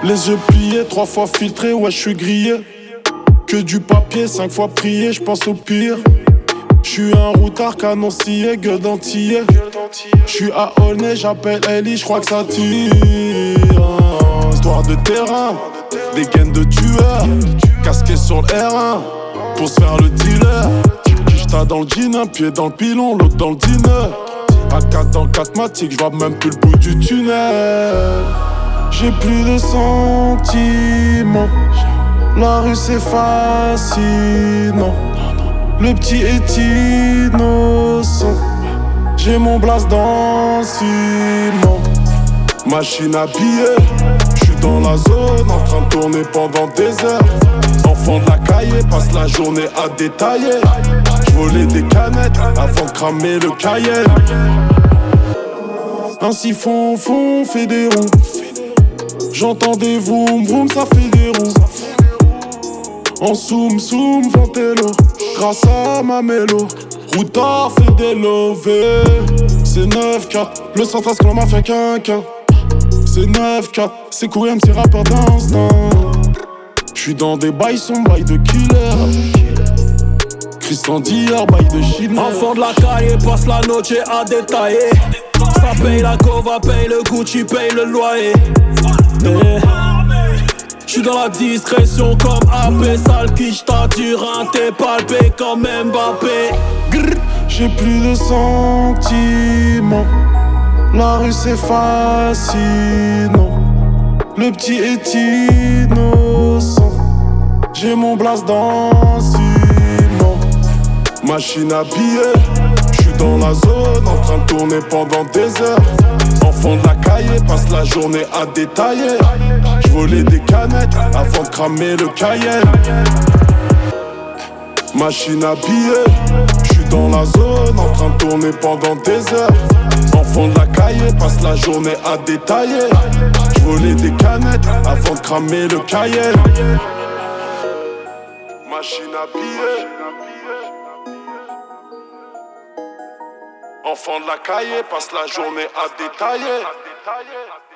Les yeux pliés, 3 fois filtrés, ouais j'suis grillé. Que du papier, 5 fois prié, j'pense au pire. J'suis un routard canoncillé, gueule d'antillais. J'suis à Aulnay, j'appelle Ellie, j'crois que ça tire. Histoire de terrain, des gaines de tueur. Casqué sur le R1, pour se faire le dealer. J't'as dans le jean, un pied dans le pilon, l'autre dans le dîner. A4 dans le 4matic, j'vois même plus le bout du tunnel. J'ai plus de sentiments, la rue c'est fascinant. Le petit est innocent, j'ai mon blast dans le ciment. Machine à billets, j'suis dans la zone, en train de tourner pendant des heures. Enfant de la cahier, passe la journée à détailler. J'volais des canettes avant de cramer le cahier. Un siphon, fond, fait des ronds. J'entends des vroom, vroom, ça fait des roues. En soum, soum, ventello. Grâce à ma mélo, routard fait des lovés. C'est 9-4, le 113 que l'on m'a fait quinquin. C'est 9-4, c'est courir, c'est rappeur d'instinct. J'suis dans des bails, son bail de killer. Christian Dior, bail de Chine. Enfant de la caille, passe la noche à détailler. Ça paye la cova, paye le Gucci, paye le loyer. J'suis dans la discrétion comme AP, sale quiche, t'as du rein, t'es palpé comme Mbappé. J'ai plus de sentiments, la rue c'est fascinant. Le petit est innocent, j'ai mon blast dans le ciment. Machine à billets, j'suis dans la zone, en train de tourner pendant des heures. Enfant de la cahier, passe la journée à détailler. J'volais des canettes avant de cramer le cahier. Machine à billets, j'suis dans la zone, en train de tourner pendant des heures. Enfant de la cahier, passe la journée à détailler. J'volais des canettes avant de cramer le cahier. Machine à billets. Enfant de la cahier, passe la journée à détailler.